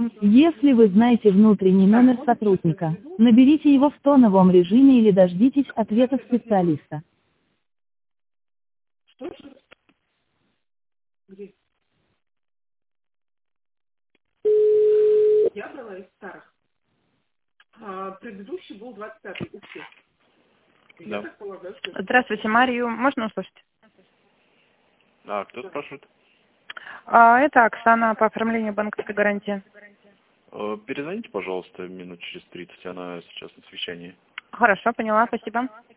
Если вы знаете внутренний номер сотрудника, наберите его в тоновом режиме или дождитесь ответа специалиста. Что же? Где? Я брала из старых. Предыдущий был 25-й. Ух ты. Да. Я так полагаю, что... Здравствуйте, Марию. Можно услышать? А, кто спрашивает? Это Оксана по оформлению банковской гарантии. Перезвоните, пожалуйста, минут через 30. Она сейчас на совещании. Хорошо, поняла, спасибо.